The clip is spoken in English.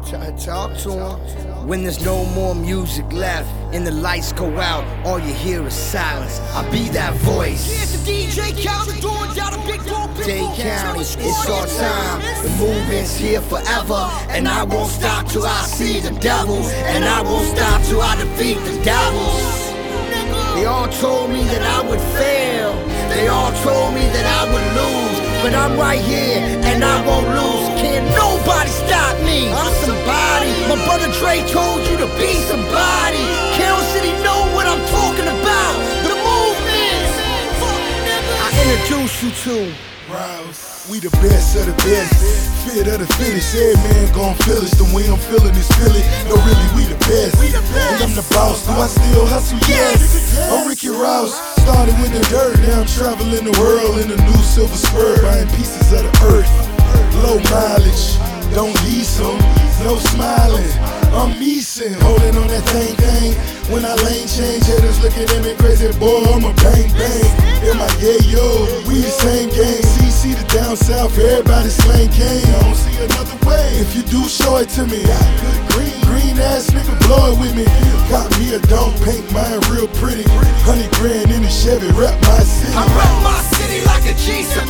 Talk to him. When there's no more music left and the lights go out, all you hear is silence. I'll be that voice. Here's the DJ County throwing down a big ball. Dade County, it's our time. The movement's here forever, and I won't stop till I see the devil, and I won't stop till I defeat the devils. They all told me that I would fail. They all told me that I would lose, but I'm right here and I won't lose. Can't nobody stop me. I'm somebody. My brother Dre told you to be somebody. Carol City know what I'm talking about. The movement. I introduce you to Rouse. We the best of the best, fit of the fittest. Every man gon' feel it. The way I'm feeling is feel it. No, really, we the best. And I'm the boss. Do I still hustle? Yes. I'm Ricky Rouse. Started with the dirt. Now I'm traveling the world in a new silver spur, buying pieces of the earth. Low mileage, don't lease them. No smiling, I'm measing, holding on that thing. When I lane change, haters looking at me crazy, boy, I'm a bang bang. In my yo, we the same game. CC the down south, everybody slang cane. I don't see another way. If you do, show it to me. Got good green ass nigga, blow it with me. Got me a dome, paint mine real pretty. 100 grand in the Chevy, rep my city. I rep my city like a G.